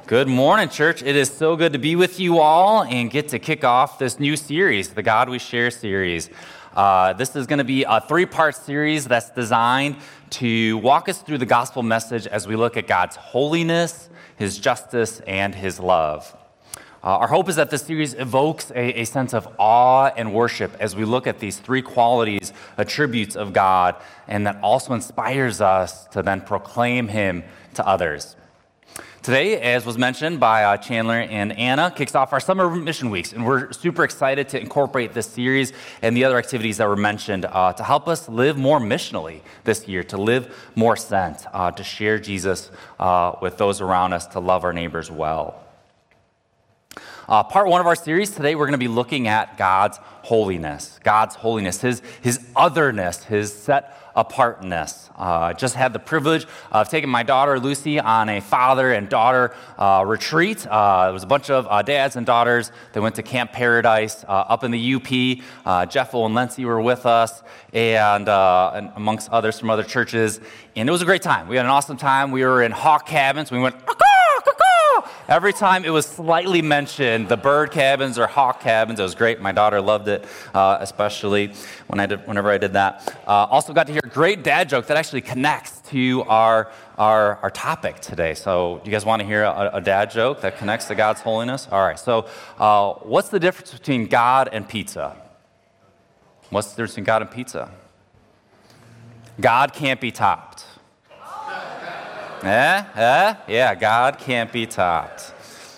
Good morning, church. It is so good to be with you all and get to kick off this new series, the God We Share series. This is going to be a three-part series that's designed to walk us through the gospel message as we look at God's holiness, His justice, and His love. Our hope is that this series evokes a sense of awe and worship as we look at these three qualities, attributes of God, and that also inspires us to then proclaim Him to others. Today, as was mentioned by Chandler and Anna, kicks off our summer mission weeks, and we're super excited to incorporate this series and the other activities that were mentioned to help us live more missionally this year, to live more sent, to share Jesus with those around us, to love our neighbors well. Part one of our series today, we're going to be looking at God's holiness, His otherness, His set apartness. Just had the privilege of taking my daughter Lucy on a father and daughter retreat. There was a bunch of dads and daughters that went to Camp Paradise up in the UP. Jeffel and Lindsay were with us, and amongst others from other churches. And it was a great time. We had an awesome time. We were in hawk cabins. We went, every time it was slightly mentioned, the bird cabins or hawk cabins. It was great. My daughter loved it, especially whenever I did that. Also got to hear a great dad joke that actually connects to our topic today. So do you guys want to hear a dad joke that connects to God's holiness? All right. So what's the difference between God and pizza? What's the difference between God and pizza? God can't be topped. Yeah, God can't be topped.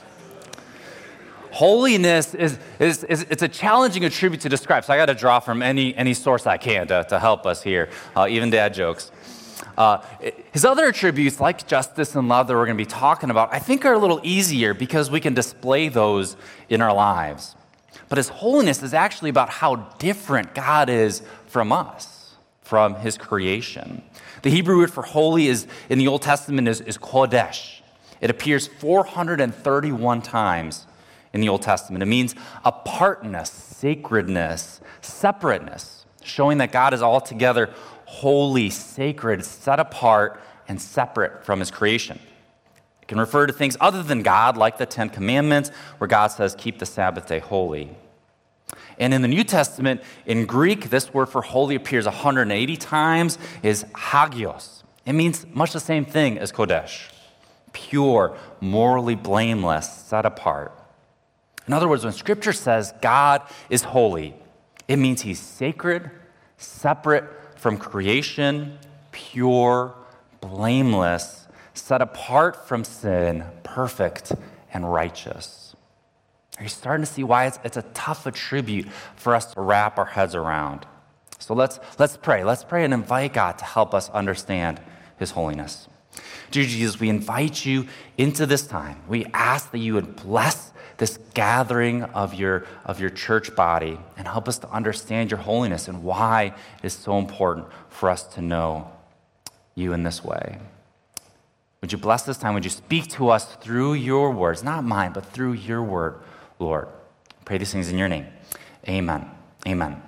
Holiness is it's a challenging attribute to describe, so I got to draw from any source I can to help us here, even dad jokes. His other attributes, like justice and love that we're going to be talking about, I think are a little easier because we can display those in our lives. But His holiness is actually about how different God is from us, from His creation. The Hebrew word for holy in the Old Testament is kodesh. It appears 431 times in the Old Testament. It means apartness, sacredness, separateness, showing that God is altogether holy, sacred, set apart, and separate from His creation. It can refer to things other than God, like the Ten Commandments, where God says, keep the Sabbath day holy. And in the New Testament, in Greek, this word for holy appears 180 times, is hagios. It means much the same thing as kodesh, pure, morally blameless, set apart. In other words, when Scripture says God is holy, it means He's sacred, separate from creation, pure, blameless, set apart from sin, perfect, and righteous. Are you starting to see why it's a tough attribute for us to wrap our heads around? So let's pray. Let's pray and invite God to help us understand His holiness. Dear Jesus, we invite You into this time. We ask that You would bless this gathering of your church body and help us to understand Your holiness and why it is so important for us to know You in this way. Would You bless this time? Would You speak to us through Your words, not mine, but through Your word, Lord? I pray these things in Your name. Amen. Amen.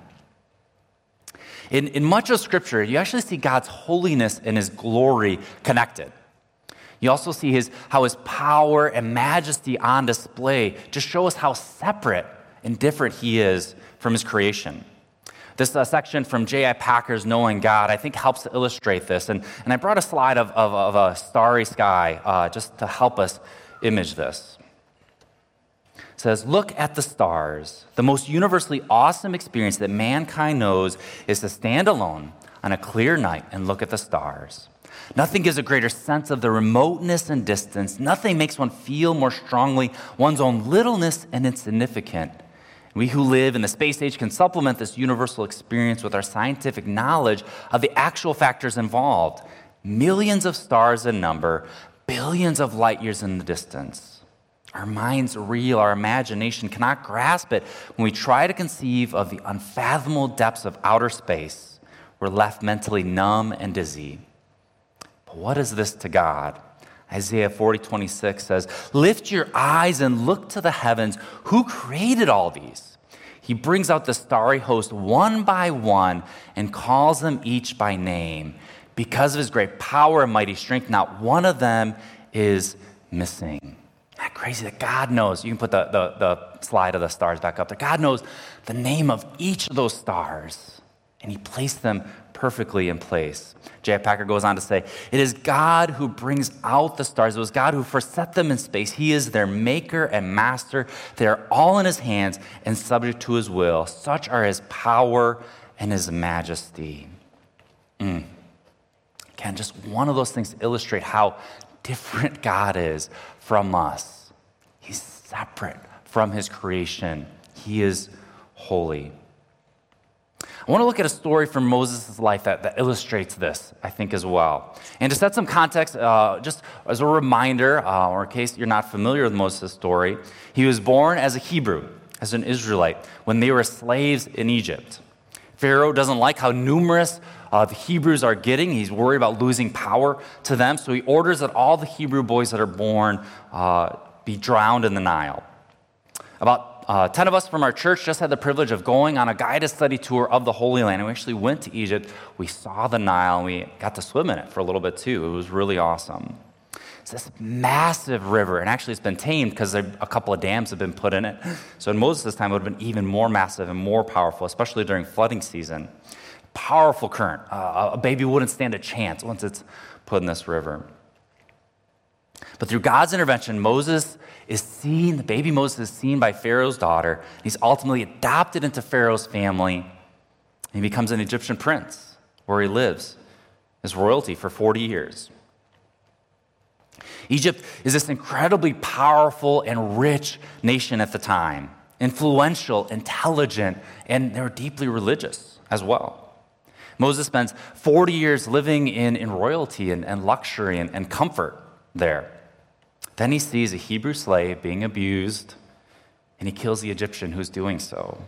In much of Scripture, you actually see God's holiness and His glory connected. You also see how His power and majesty on display to show us how separate and different He is from His creation. This section from J.I. Packer's Knowing God, I think, helps to illustrate this. And I brought a slide of a starry sky just to help us image this. It says, look at the stars. The most universally awesome experience that mankind knows is to stand alone on a clear night and look at the stars. Nothing gives a greater sense of the remoteness and distance. Nothing makes one feel more strongly one's own littleness and insignificant. We who live in the space age can supplement this universal experience with our scientific knowledge of the actual factors involved. Millions of stars in number, billions of light years in the distance. Our minds reel, our imagination cannot grasp it. When we try to conceive of the unfathomable depths of outer space, we're left mentally numb and dizzy. But what is this to God? Isaiah 40:26 says, lift your eyes and look to the heavens. Who created all these? He brings out the starry host one by one and calls them each by name. Because of His great power and mighty strength, not one of them is missing. crazy that God knows. You can put the slide of the stars back up there. God knows the name of each of those stars, and he placed them perfectly in place. J.I. Packer goes on to say, it is God who brings out the stars. It was God who first set them in space. He is their maker and master. They are all in his hands and subject to his will. Such are his power and his majesty. Again, just one of those things to illustrate how different God is from us. He's separate from his creation. He is holy. I want to look at a story from Moses' life that illustrates this, I think, as well. And to set some context, just as a reminder, or in case you're not familiar with Moses' story, he was born as a Hebrew, as an Israelite, when they were slaves in Egypt. Pharaoh doesn't like how numerous the Hebrews are getting. He's worried about losing power to them, so he orders that all the Hebrew boys that are born be drowned in the Nile. About 10 of us from our church just had the privilege of going on a guided study tour of the Holy Land. And we actually went to Egypt. We saw the Nile, and we got to swim in it for a little bit too. It was really awesome. It's this massive river, and actually it's been tamed because a couple of dams have been put in it. So in Moses' time, it would have been even more massive and more powerful, especially during flooding season. Powerful current. A baby wouldn't stand a chance once it's put in this river. But through God's intervention, baby Moses is seen by Pharaoh's daughter. He's ultimately adopted into Pharaoh's family. And he becomes an Egyptian prince where he lives as royalty for 40 years. Egypt is this incredibly powerful and rich nation at the time, influential, intelligent, and they were deeply religious as well. Moses spends 40 years living in royalty and luxury and comfort there. Then he sees a Hebrew slave being abused, and he kills the Egyptian who's doing so.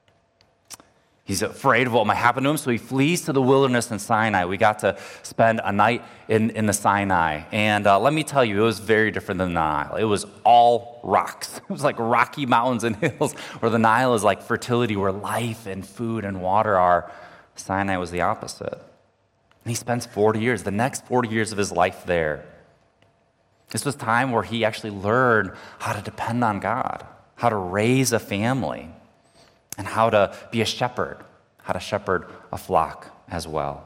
He's afraid of what might happen to him, so he flees to the wilderness in Sinai. We got to spend a night in the Sinai, and let me tell you, it was very different than the Nile. It was all rocks. It was like rocky mountains and hills, where the Nile is like fertility, where life and food and water are. Sinai was the opposite. And he spends 40 years, the next 40 years of his life there. This was time where he actually learned how to depend on God, how to raise a family, and how to be a shepherd, how to shepherd a flock as well.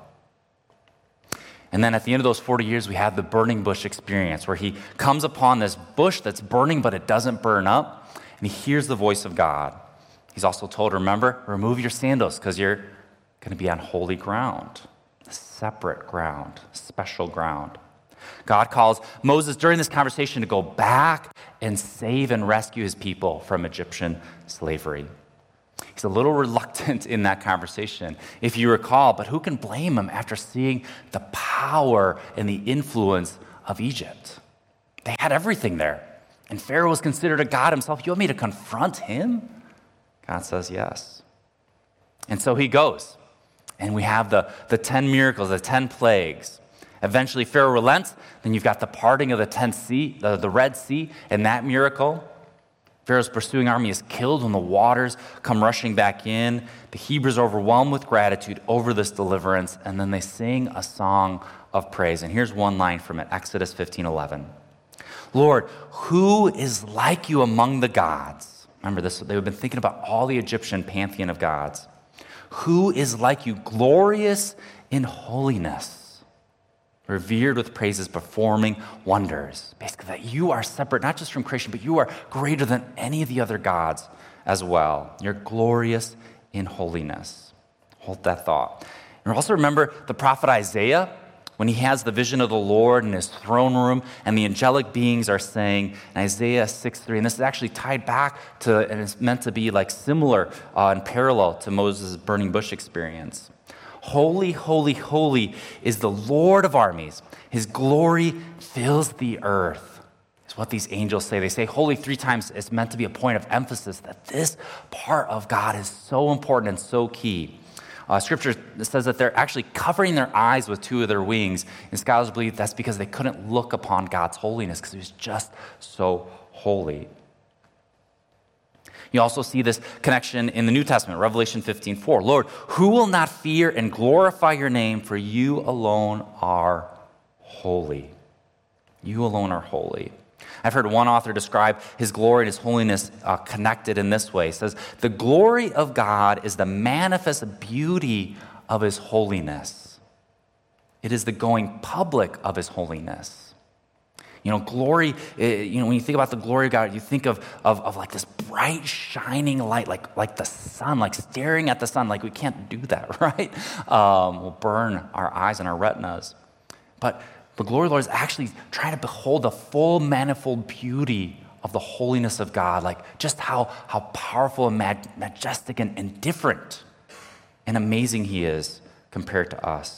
And then at the end of those 40 years, we have the burning bush experience, where he comes upon this bush that's burning, but it doesn't burn up, and he hears the voice of God. He's also told, remember, remove your sandals, because you're going to be on holy ground, separate ground, special ground. God calls Moses during this conversation to go back and save and rescue his people from Egyptian slavery. He's a little reluctant in that conversation, if you recall, but who can blame him after seeing the power and the influence of Egypt? They had everything there, and Pharaoh was considered a god himself. You want me to confront him? God says yes. And so he goes, and we have the 10 miracles, the 10 plagues. Eventually, Pharaoh relents. Then you've got the parting of the Red Sea, and that miracle. Pharaoh's pursuing army is killed when the waters come rushing back in. The Hebrews are overwhelmed with gratitude over this deliverance, and then they sing a song of praise. And here's one line from it, Exodus 15:11. Lord, who is like you among the gods? Remember this, they've been thinking about all the Egyptian pantheon of gods. Who is like you, glorious in holiness, revered with praises, performing wonders. Basically, that you are separate, not just from creation, but you are greater than any of the other gods as well. You're glorious in holiness. Hold that thought. And also remember the prophet Isaiah, when he has the vision of the Lord in his throne room, and the angelic beings are saying in Isaiah 6:3, and this is actually tied back to, and it's meant to be like similar and parallel to Moses' burning bush experience. Holy, holy, holy is the Lord of armies. His glory fills the earth, is what these angels say. They say holy 3 times. It's meant to be a point of emphasis that this part of God is so important and so key. Scripture says that they're actually covering their eyes with 2 of their wings, and scholars believe that's because they couldn't look upon God's holiness because he was just so holy. You also see this connection in the New Testament, Revelation 15:4. Lord, who will not fear and glorify your name, for you alone are holy. You alone are holy. I've heard one author describe his glory and his holiness connected in this way. He says, the glory of God is the manifest beauty of his holiness. It is the going public of his holiness. Glory, when you think about the glory of God, you think of like this bright, shining light, like the sun, like staring at the sun. Like we can't do that, right? We'll burn our eyes and our retinas. But the glory of the Lord is actually trying to behold the full manifold beauty of the holiness of God, like just how powerful and majestic and different and amazing he is compared to us.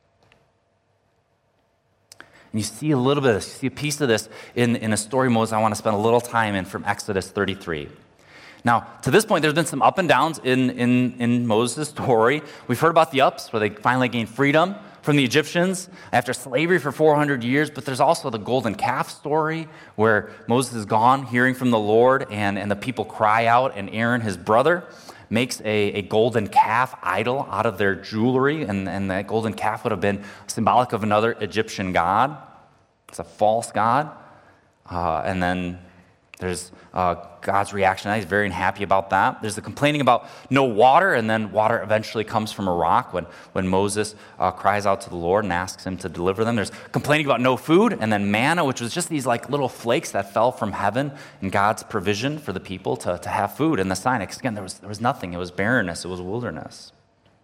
And you see a little bit of this, you see a piece of this in a story Moses I want to spend a little time in from Exodus 33. Now, to this point, there's been some up and downs in Moses' story. We've heard about the ups, where they finally gained freedom from the Egyptians after slavery for 400 years, but there's also the golden calf story, where Moses is gone, hearing from the Lord, and the people cry out, and Aaron, his brother, makes a golden calf idol out of their jewelry, and that golden calf would have been symbolic of another Egyptian god. It's a false god. And then there's God's reaction. He's very unhappy about that. There's the complaining about no water, and then water eventually comes from a rock when Moses cries out to the Lord and asks him to deliver them. There's complaining about no food, and then manna, which was just these like little flakes that fell from heaven, and God's provision for the people to have food. And the sign, because again, there was nothing. It was barrenness. It was wilderness.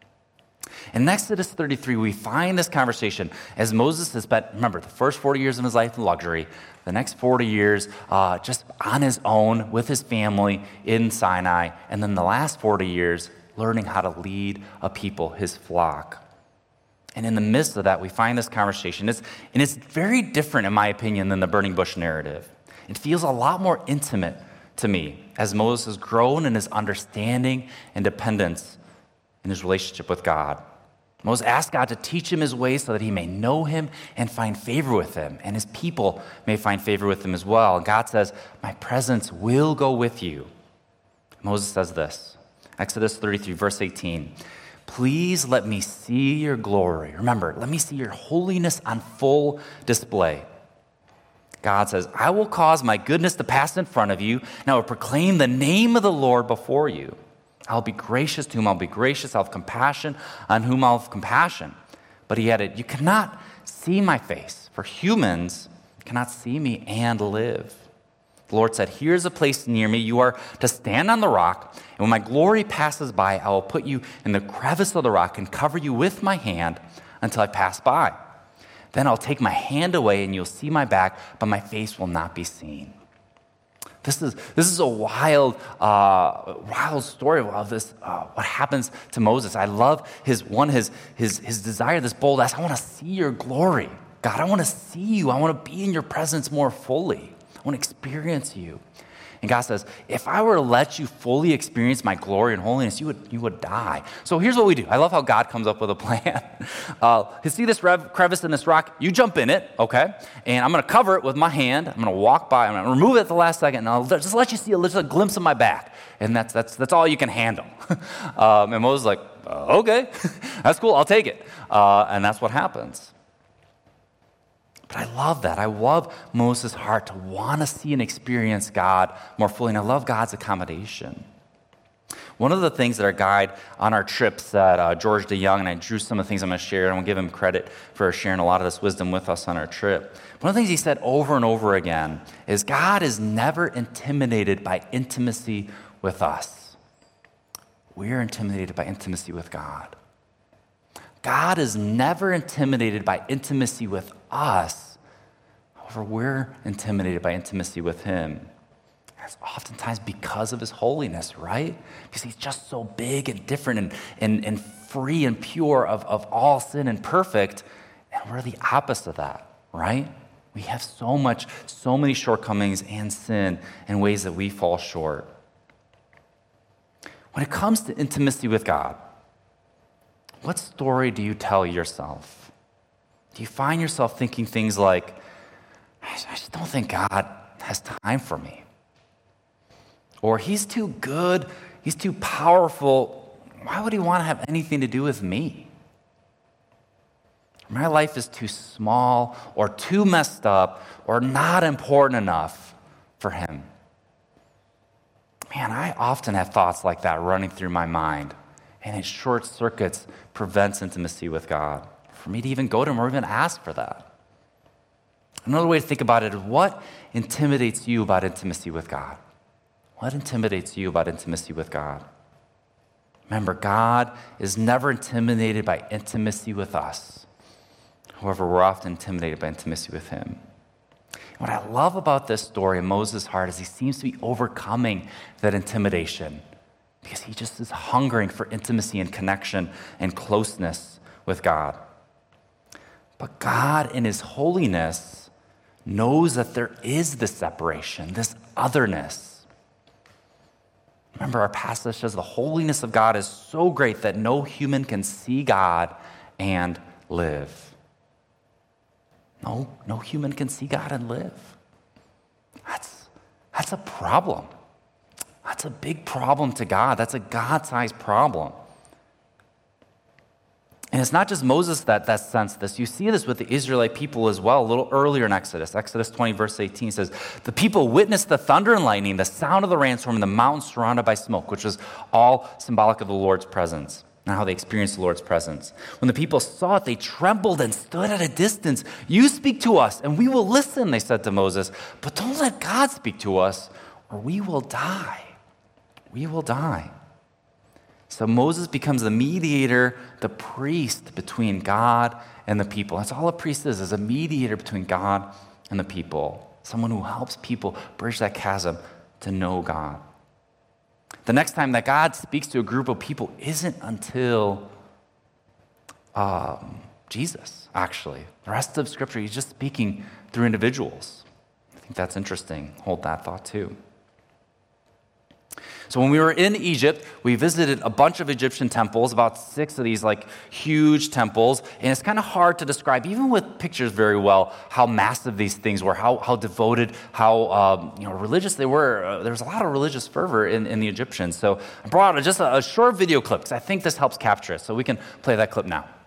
In Exodus 33, we find this conversation as Moses has spent, remember, the first 40 years of his life in luxury, the next 40 years just on his own with his family in Sinai, and then the last 40 years learning how to lead a people, his flock. And in the midst of that, we find this conversation. It's very different, in my opinion, than the burning bush narrative. It feels a lot more intimate to me as Moses has grown in his understanding and dependence in his relationship with God. Moses asked God to teach him his ways so that he may know him and find favor with him, and his people may find favor with him as well. And God says, my presence will go with you. Moses says this, Exodus 33, verse 18, please let me see your glory. Remember, let me see your holiness on full display. God says, I will cause my goodness to pass in front of you, and I will proclaim the name of the Lord before you. I'll be gracious to whom I'll be gracious. I'll have compassion on whom I'll have compassion. But he added, you cannot see my face, for humans cannot see me and live. The Lord said, here's a place near me. You are to stand on the rock, and when my glory passes by, I will put you in the crevice of the rock and cover you with my hand until I pass by. Then I'll take my hand away, and you'll see my back, but my face will not be seen. This is a wild story of this. What happens to Moses? I love his desire, this bold ask. I want to see your glory, God. I want to see you. I want to be in your presence more fully. I want to experience you. And God says, if I were to let you fully experience my glory and holiness, you would die. So here's what we do. I love how God comes up with a plan. You see this crevice in this rock? You jump in it, okay? And I'm going to cover it with my hand. I'm going to walk by. I'm going to remove it at the last second, and I'll just let you see a glimpse of my back. And that's all you can handle. And Moses is like, okay, that's cool. I'll take it. And that's what happens. But I love that. I love Moses' heart to want to see and experience God more fully, and I love God's accommodation. One of the things that our guide on our trips, that George DeYoung, and I drew some of the things I'm going to share, and I want to give him credit for sharing a lot of this wisdom with us on our trip. One of the things he said over and over again is God is never intimidated by intimacy with us. We're intimidated by intimacy with God. God is never intimidated by intimacy with us. However, we're intimidated by intimacy with him. That's oftentimes because of his holiness, right? Because he's just so big and different and free and pure of all sin and perfect. And we're the opposite of that, right? We have so many shortcomings and sin and ways that we fall short. When it comes to intimacy with God, what story do you tell yourself? Do you find yourself thinking things like, I just don't think God has time for me? Or he's too good, he's too powerful, why would he want to have anything to do with me? My life is too small or too messed up or not important enough for him. Man, I often have thoughts like that running through my mind, and it short circuits, prevents intimacy with God. For me to even go to him or even ask for that. Another way to think about it is, what intimidates you about intimacy with God? What intimidates you about intimacy with God? Remember, God is never intimidated by intimacy with us. However, we're often intimidated by intimacy with him. What I love about this story in Moses' heart is he seems to be overcoming that intimidation because he just is hungering for intimacy and connection and closeness with God. But God, in his holiness, knows that there is this separation, this otherness. Remember, our passage says the holiness of God is so great that no human can see God and live. No human can see God and live. That's a problem. That's a big problem to God. That's a God-sized problem. And it's not just Moses that sensed this. You see this with the Israelite people as well, a little earlier in Exodus. Exodus 20, verse 18 says, the people witnessed the thunder and lightning, the sound of the rainstorm, and the mountains surrounded by smoke, which was all symbolic of the Lord's presence. And how they experienced the Lord's presence. When the people saw it, they trembled and stood at a distance. You speak to us, and we will listen, they said to Moses. But don't let God speak to us, or we will die. We will die. So Moses becomes the mediator, the priest between God and the people. That's all a priest is a mediator between God and the people. Someone who helps people bridge that chasm to know God. The next time that God speaks to a group of people isn't until Jesus, actually. The rest of Scripture, he's just speaking through individuals. I think that's interesting. Hold that thought too. So when we were in Egypt, we visited a bunch of Egyptian temples, about 6 of these huge temples, and it's kind of hard to describe, even with pictures very well, how massive these things were, how devoted, how religious they were. There was a lot of religious fervor in the Egyptians. So I brought just a short video clip, because I think this helps capture it. So we can play that clip now.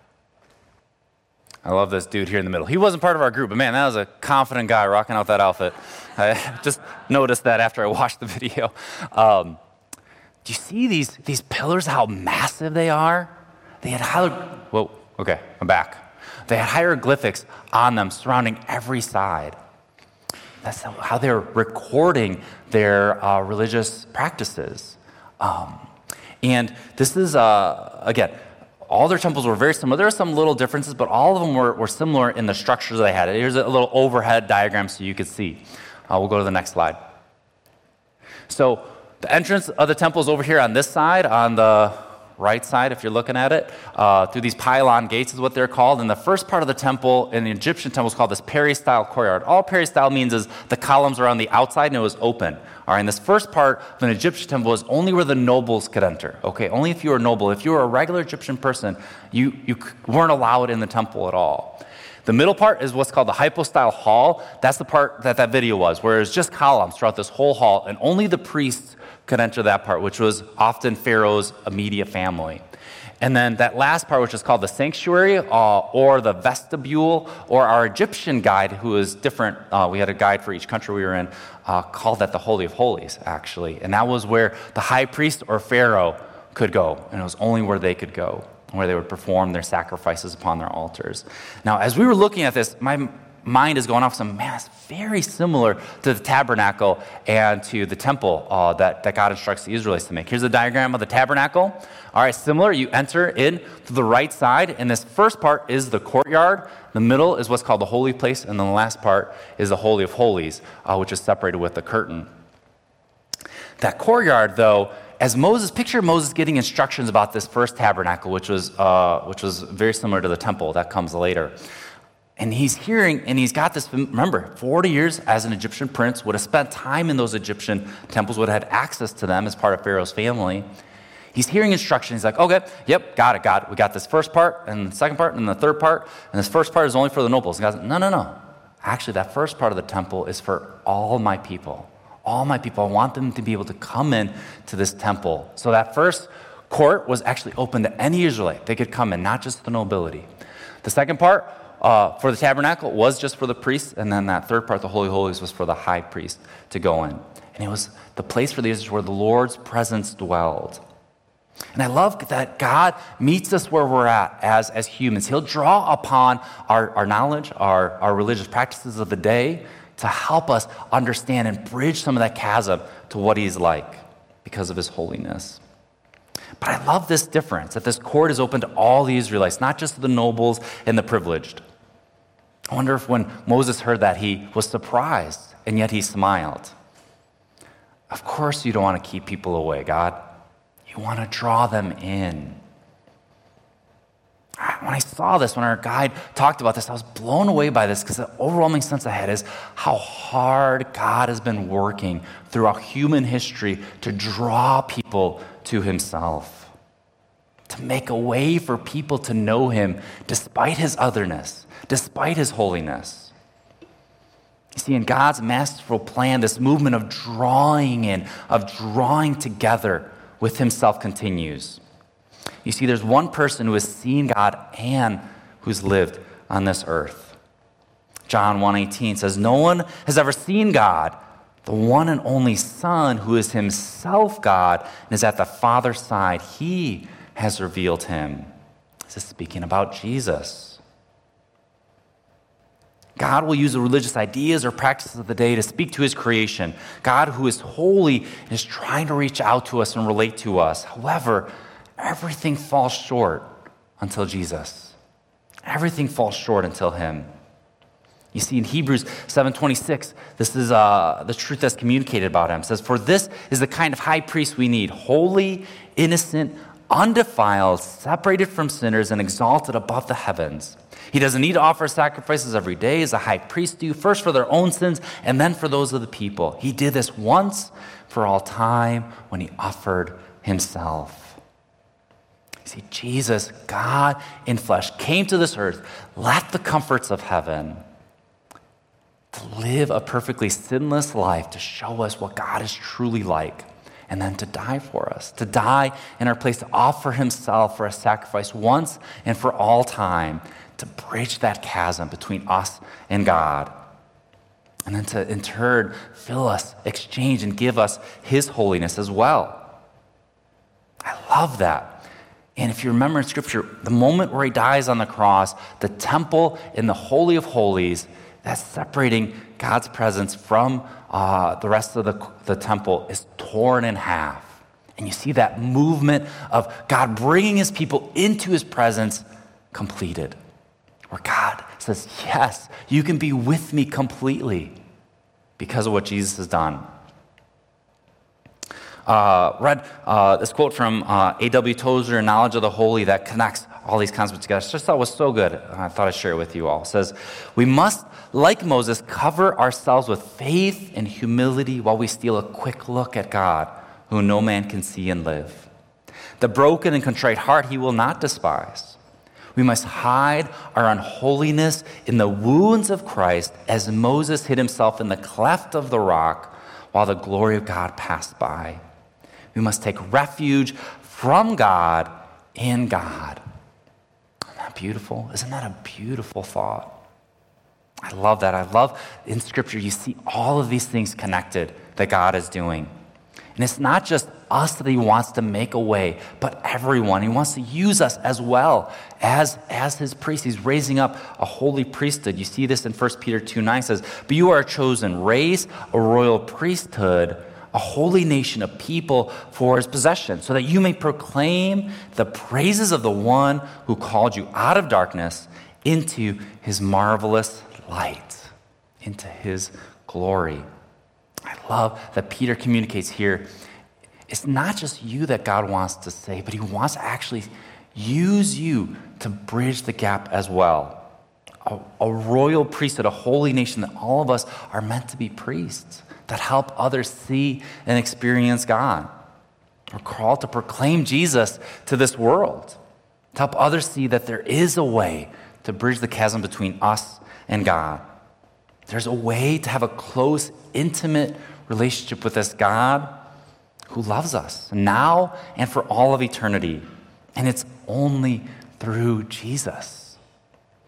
I love this dude here in the middle. He wasn't part of our group, but man, that was a confident guy rocking out that outfit. I just noticed that after I watched the video. Do you see these pillars, how massive they are? They had I'm back. They had hieroglyphics on them surrounding every side. That's how they're recording their religious practices. And this is, again, all their temples were very similar. There are some little differences, but all of them were similar in the structures they had. Here's a little overhead diagram so you could see. We'll go to the next slide. So the entrance of the temple is over here on this side, on the right side, if you're looking at it, through these pylon gates is what they're called. And the first part of the temple in the Egyptian temple is called this peristyle courtyard. All peristyle means is the columns are on the outside and it was open. All right, and this first part of an Egyptian temple is only where the nobles could enter. Okay, only if you were a noble. If you were a regular Egyptian person, you weren't allowed in the temple at all. The middle part is what's called the hypostyle hall. That's the part that video was, where it's just columns throughout this whole hall, and only the priests could enter that part, which was often Pharaoh's immediate family. And then that last part, which is called the sanctuary or the vestibule, or our Egyptian guide, who is different. We had a guide for each country we were in, called that the Holy of Holies, actually. And that was where the high priest or Pharaoh could go, and it was only where they could go, where they would perform their sacrifices upon their altars. Now, as we were looking at this, my mind is going off some, man, it's very similar to the tabernacle and to the temple that God instructs the Israelites to make. Here's a diagram of the tabernacle. All right, similar. You enter in to the right side, and this first part is the courtyard. The middle is what's called the holy place, and then the last part is the Holy of Holies, which is separated with the curtain. That courtyard, though, picture Moses getting instructions about this first tabernacle, which was very similar to the temple that comes later. And he's hearing, and he's got this, remember, 40 years as an Egyptian prince, would have spent time in those Egyptian temples, would have had access to them as part of Pharaoh's family. He's hearing instructions. He's like, okay, yep, got it. We got this first part, and the second part, and the third part, and this first part is only for the nobles. And God's like, no. Actually, that first part of the temple is for all my people. All my people. I want them to be able to come in to this temple. So that first court was actually open to any Israelite. They could come in, not just the nobility. The second part for the tabernacle was just for the priests, and then that third part, the Holy of Holies, was for the high priest to go in. And it was the place for the Israelites where the Lord's presence dwelled. And I love that God meets us where we're at as humans. He'll draw upon our knowledge, our religious practices of the day to help us understand and bridge some of that chasm to what he's like because of his holiness. But I love this difference, that this court is open to all the Israelites, not just the nobles and the privileged. I wonder if when Moses heard that, he was surprised, and yet he smiled. Of course you don't want to keep people away, God. You want to draw them in. When I saw this, when our guide talked about this, I was blown away by this because the overwhelming sense I had is how hard God has been working throughout human history to draw people to himself, to make a way for people to know him despite his otherness, despite his holiness. You see, in God's masterful plan, this movement of drawing in, of drawing together with himself continues. You see, there's one person who has seen God and who's lived on this earth. John 1:18 says, "No one has ever seen God, the one and only Son, who is himself God and is at the Father's side. He has revealed him." This is speaking about Jesus. God will use the religious ideas or practices of the day to speak to his creation. God, who is holy, is trying to reach out to us and relate to us. However, everything falls short until Jesus. Everything falls short until him. You see, in Hebrews 7:26, this is the truth that's communicated about him. It says, "For this is the kind of high priest we need, holy, innocent, undefiled, separated from sinners, and exalted above the heavens. He doesn't need to offer sacrifices every day as the high priests do, first for their own sins and then for those of the people. He did this once for all time when he offered himself." See, Jesus, God in flesh, came to this earth, left the comforts of heaven to live a perfectly sinless life, to show us what God is truly like, and then to die for us, to die in our place, to offer himself for a sacrifice once and for all time, to bridge that chasm between us and God, and then to in turn fill us, exchange, and give us his holiness as well. I love that. And if you remember in Scripture, the moment where he dies on the cross, the temple in the Holy of Holies, that's separating God's presence from the rest of the temple, is torn in half. And you see that movement of God bringing his people into his presence completed, where God says, yes, you can be with me completely because of what Jesus has done. Read this quote from A.W. Tozer, Knowledge of the Holy, that connects all these concepts together. I just thought it was so good. I thought I'd share it with you all. It says, "We must, like Moses, cover ourselves with faith and humility while we steal a quick look at God, who no man can see and live. The broken and contrite heart he will not despise. We must hide our unholiness in the wounds of Christ, as Moses hid himself in the cleft of the rock while the glory of God passed by. We must take refuge from God in God." Isn't that beautiful? Isn't that a beautiful thought? I love that. I love in Scripture you see all of these things connected that God is doing. And it's not just us that he wants to make a way, but everyone. He wants to use us as well as his priests. He's raising up a holy priesthood. You see this in 1 Peter 2:9 says, "But you are a chosen race, a royal priesthood, a holy nation of people for his possession, so that you may proclaim the praises of the one who called you out of darkness into his marvelous light," into his glory. I love that Peter communicates here. It's not just you that God wants to save, but he wants to actually use you to bridge the gap as well. A royal priesthood, a holy nation, that all of us are meant to be priests that help others see and experience God. We're called to proclaim Jesus to this world, to help others see that there is a way to bridge the chasm between us and God. There's a way to have a close, intimate relationship with this God who loves us now and for all of eternity. And it's only through Jesus.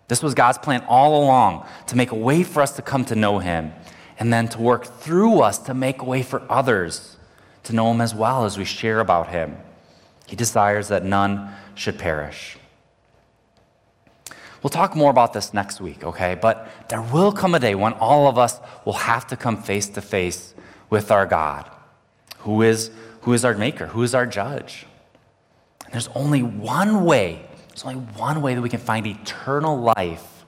This was God's plan all along, to make a way for us to come to know him, and then to work through us to make a way for others to know him as well as we share about him. He desires that none should perish. We'll talk more about this next week, okay? But there will come a day when all of us will have to come face to face with our God, who is our maker, who is our judge. And there's only one way that we can find eternal life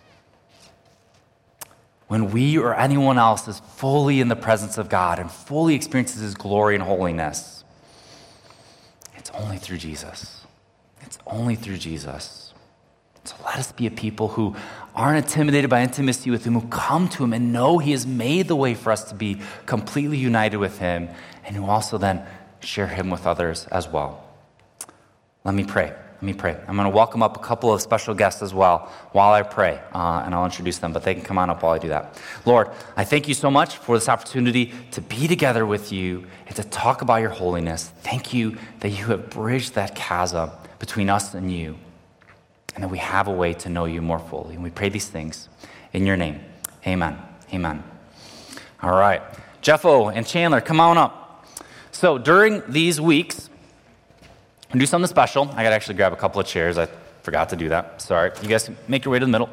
when we or anyone else is fully in the presence of God and fully experiences his glory and holiness. It's only through Jesus. It's only through Jesus. So let us be a people who aren't intimidated by intimacy with him, who come to him and know he has made the way for us to be completely united with him, and who also then share him with others as well. Let me pray. I'm going to welcome up a couple of special guests as well while I pray, and I'll introduce them, but they can come on up while I do that. Lord, I thank you so much for this opportunity to be together with you and to talk about your holiness. Thank you that you have bridged that chasm between us and you, and that we have a way to know you more fully. And we pray these things in your name. Amen. Amen. All right. Jeffo and Chandler, come on up. So during these weeks, we'll do something special. I got to actually grab a couple of chairs. I forgot to do that. Sorry. You guys make your way to the middle.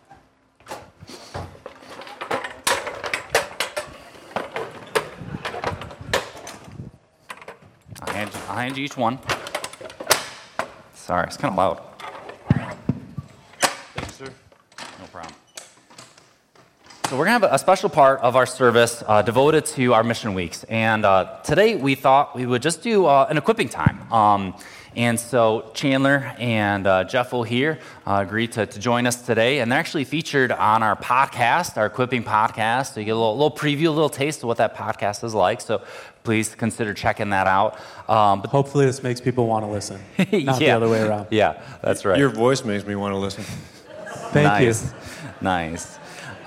I'll hand you each one. Sorry, it's kind of loud. Thank you, sir. No problem. So we're going to have a special part of our service devoted to our mission weeks. And today we thought we would just do an equipping time. And so Chandler and Jeffo here agreed to join us today. And they're actually featured on our podcast, our equipping podcast. So you get a little preview, a little taste of what that podcast is like. So please consider checking that out. But hopefully this makes people want to listen, not the other way around. Yeah, that's right. Your voice makes me want to listen. Thank you. Nice.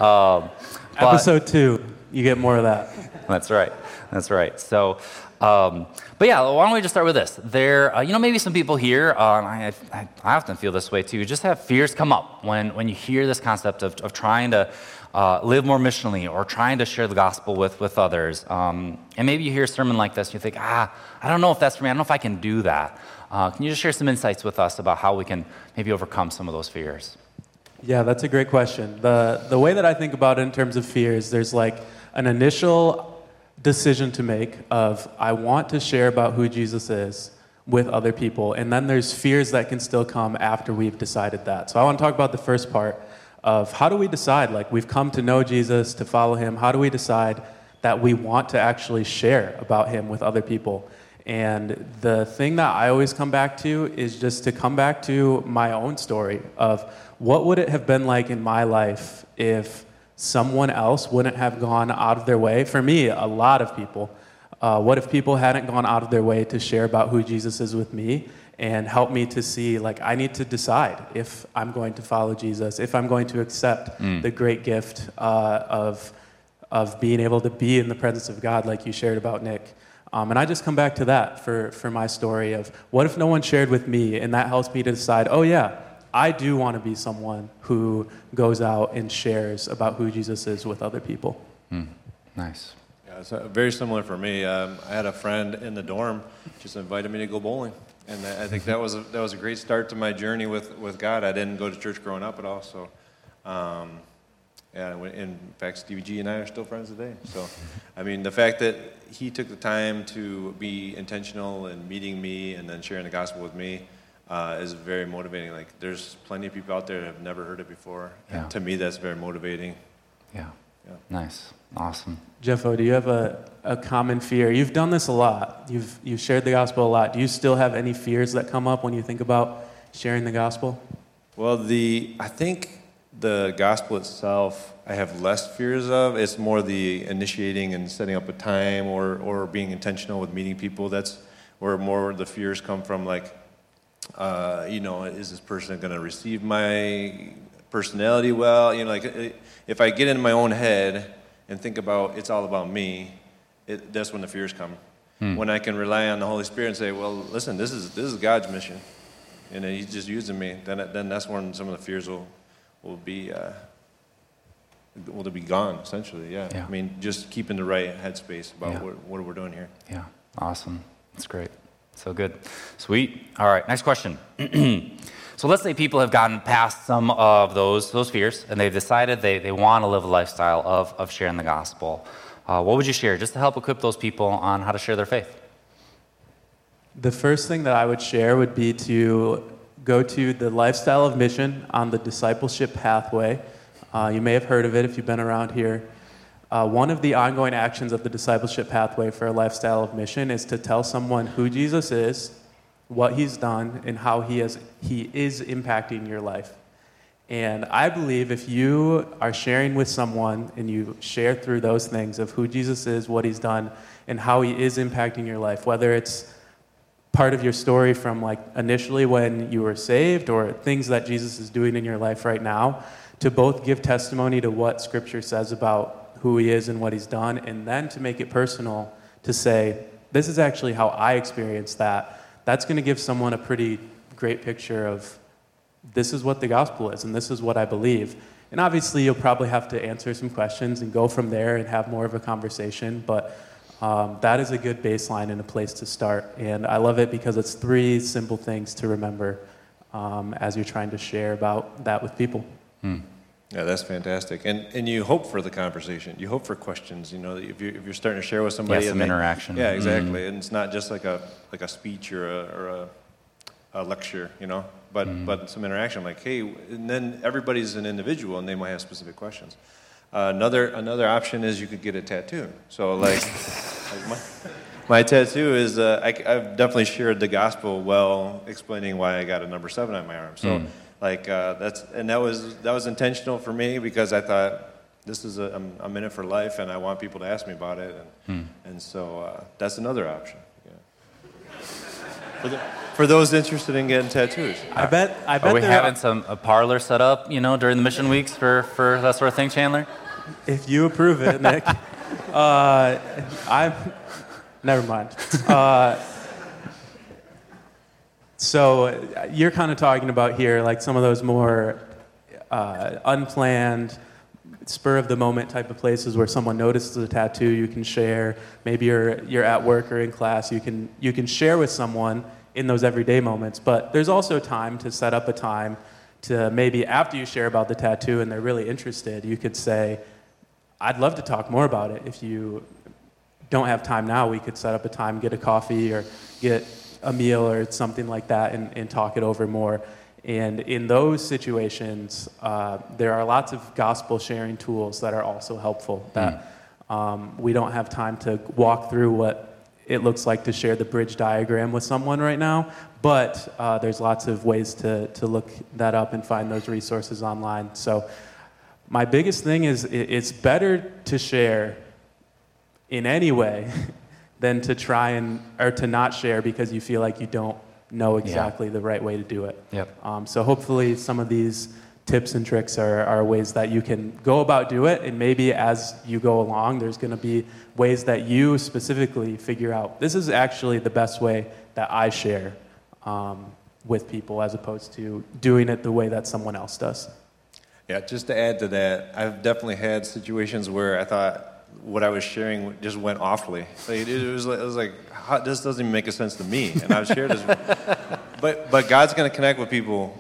Episode 2, you get more of that. That's right. So, but yeah, why don't we just start with this? There, maybe some people here, I often feel this way too, just have fears come up when you hear this concept of trying to live more missionally or trying to share the gospel with others. And maybe you hear a sermon like this and you think, I don't know if that's for me. I don't know if I can do that. Can you just share some insights with us about how we can maybe overcome some of those fears? Yeah, that's a great question. The way that I think about it in terms of fears, there's like an initial decision to make of, I want to share about who Jesus is with other people. And then there's fears that can still come after we've decided that. So I want to talk about the first part of how do we decide, like we've come to know Jesus, to follow him. How do we decide that we want to actually share about him with other people? And the thing that I always come back to is just to come back to my own story of what would it have been like in my life if someone else wouldn't have gone out of their way? For me, a lot of people. What if people hadn't gone out of their way to share about who Jesus is with me and help me to see, like, I need to decide if I'm going to follow Jesus, if I'm going to accept the great gift of being able to be in the presence of God, like you shared about Nick. And I just come back to that for my story of what if no one shared with me, and that helps me to decide, oh yeah, I do want to be someone who goes out and shares about who Jesus is with other people. Nice. Yeah, it's very similar for me. I had a friend in the dorm just invited me to go bowling, and I think that was a great start to my journey with God. I didn't go to church growing up at all, so in fact, Stevie G and I are still friends today. So, I mean, the fact that he took the time to be intentional in meeting me and then sharing the gospel with me is very motivating. Like, there's plenty of people out there that have never heard it before. Yeah. And to me, that's very motivating. Yeah. Nice. Awesome. Jeffo, do you have a common fear? You've done this a lot. You've shared the gospel a lot. Do you still have any fears that come up when you think about sharing the gospel? Well, I think the gospel itself, I have less fears of. It's more the initiating and setting up a time or being intentional with meeting people. That's where more of the fears come from, like, is this person going to receive my personality well? Like, if I get in my own head and think about it's all about me, that's when the fears come. When I can rely on the Holy Spirit and say, well, listen, this is God's mission, and He's just using me, then that's when some of the fears will will be gone, essentially, yeah. I mean, just keep in the right headspace about what we're doing here. Yeah, awesome. That's great. So good. Sweet. All right, next question. So let's say people have gotten past some of those fears, and they've decided they want to live a lifestyle of sharing the gospel. What would you share just to help equip those people on how to share their faith? The first thing that I would share would be to go to the Lifestyle of Mission on the Discipleship Pathway. You may have heard of it if you've been around here. One of the ongoing actions of the Discipleship Pathway for a Lifestyle of Mission is to tell someone who Jesus is, what he's done, and how he is impacting your life. And I believe if you are sharing with someone and you share through those things of who Jesus is, what he's done, and how he is impacting your life, whether it's part of your story from like initially when you were saved or things that Jesus is doing in your life right now, to both give testimony to what Scripture says about who he is and what he's done, and then to make it personal, to say, this is actually how I experienced that. That's going to give someone a pretty great picture of this is what the gospel is, and this is what I believe. And obviously, you'll probably have to answer some questions and go from there and have more of a conversation, but that is a good baseline and a place to start. And I love it because it's 3 simple things to remember as you're trying to share about that with people. Yeah, that's fantastic. And you hope for the conversation. You hope for questions. You know, if you're starting to share with somebody, some interaction. Yeah, exactly. And it's not just like a speech or a lecture, you know, but some interaction. Like, hey, and then everybody's an individual, and they might have specific questions. Another option is you could get a tattoo. So like my tattoo is I've definitely shared the gospel well, explaining why I got a number 7 on my arm. So. That was intentional for me because I thought this is I'm in it for life and I want people to ask me about it, and so that's another option. Yeah. For those interested in getting tattoos. I bet. Are we having a parlor set up, during the mission weeks for that sort of thing, Chandler? If you approve it, Nick. Never mind. So you're kind of talking about here like some of those more unplanned, spur-of-the-moment type of places where someone notices a tattoo you can share. Maybe you're at work or in class. You can share with someone in those everyday moments. But there's also time to set up a time to maybe after you share about the tattoo and they're really interested, you could say, I'd love to talk more about it. If you don't have time now, we could set up a time, get a coffee or get a meal or something like that and talk it over more. And in those situations, there are lots of gospel sharing tools that are also helpful that we don't have time to walk through what it looks like to share the bridge diagram with someone right now, but there's lots of ways to look that up and find those resources online. So my biggest thing is it's better to share in any way than to try or to not share because you feel like you don't know exactly the right way to do it. Yep. So hopefully some of these tips and tricks are ways that you can go about do it, and maybe as you go along, there's going to be ways that you specifically figure out, this is actually the best way that I share with people as opposed to doing it the way that someone else does. Yeah, just to add to that, I've definitely had situations where I thought what I was sharing just went awfully. Like, it was like this doesn't even make sense to me. And I've shared this, but God's going to connect with people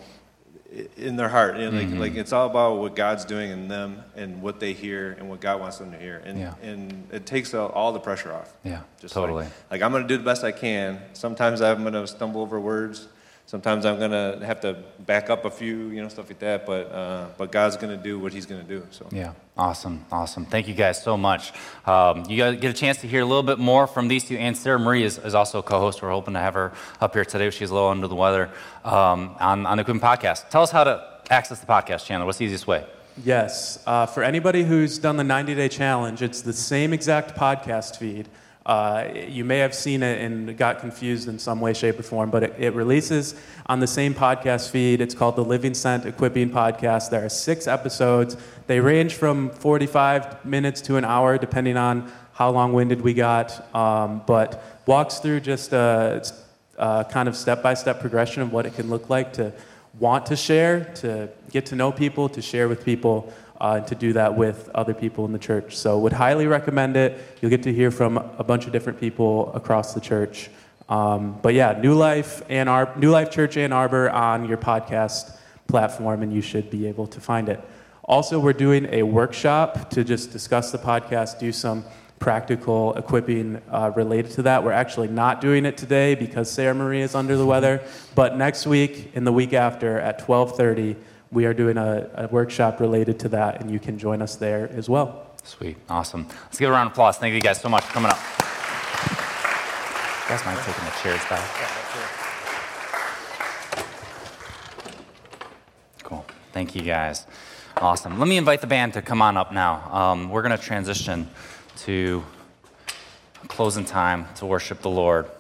in their heart. Like it's all about what God's doing in them and what they hear and what God wants them to hear. And it takes all the pressure off. Yeah, just totally. Like I'm going to do the best I can. Sometimes I'm going to stumble over words. Sometimes I'm going to have to back up a few, stuff like that. But God's going to do what He's going to do. So yeah, awesome. Thank you guys so much. You guys get a chance to hear a little bit more from these two, and Sarah Marie is also a co-host. We're hoping to have her up here today. She's a little under the weather on the Equipment Podcast. Tell us how to access the podcast, Chandler. What's the easiest way? Yes, for anybody who's done the 90-day challenge, it's the same exact podcast feed. You may have seen it and got confused in some way, shape, or form, but it releases on the same podcast feed. It's called the Living Sent Equipping Podcast. There are 6 episodes. They range from 45 minutes to an hour, depending on how long-winded we got, but walks through just a kind of step-by-step progression of what it can look like to want to share, to get to know people, to share with people, and to do that with other people in the church. So would highly recommend it. You'll get to hear from a bunch of different people across the church. But yeah, New Life Church Ann Arbor on your podcast platform, and you should be able to find it. Also, we're doing a workshop to just discuss the podcast, do some practical equipping related to that. We're actually not doing it today because Sarah Marie is under the weather, but next week and the week after at 12:30, we are doing a workshop related to that, and you can join us there as well. Sweet. Awesome. Let's give a round of applause. Thank you guys so much for coming up. You guys mind taking the chairs back? Cool. Thank you, guys. Awesome. Let me invite the band to come on up now. We're going to transition to closing time to worship the Lord.